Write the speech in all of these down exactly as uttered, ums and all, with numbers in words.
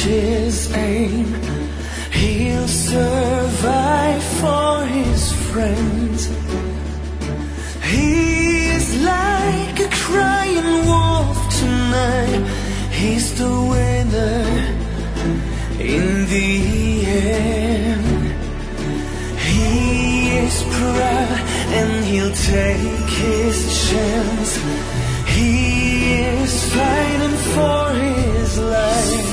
his aim, he'll survive for his friends. He is like a crying wolf tonight. He's the winner in the end. He is proud and he'll take his chance. He is fighting for his life,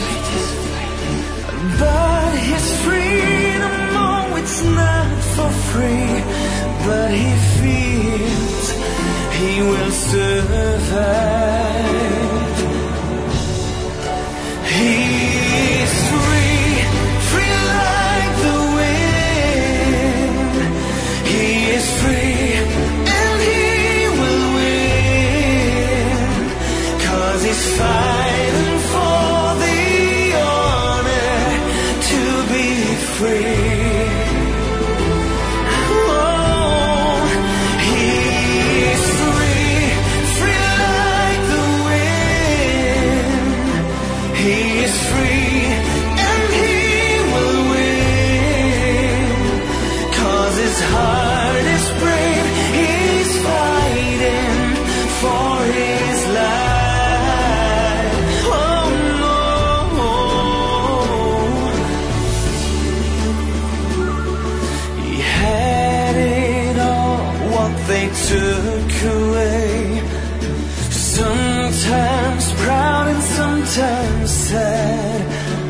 but his freedom, oh, it's not for free. But he feels he will survive. He is free, free like the wind. He is free and he will win, 'cause he's fighting for the honor to be free. They took away, sometimes proud and sometimes sad,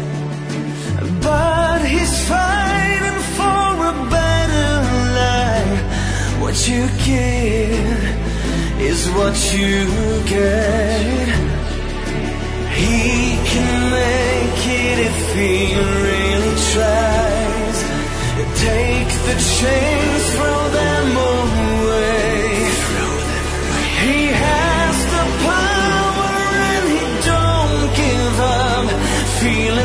but he's fighting for a better life. What you give is what you get. He can make it if he really tries. Take the chains, throw them away. He has the power and he don't give up. Feel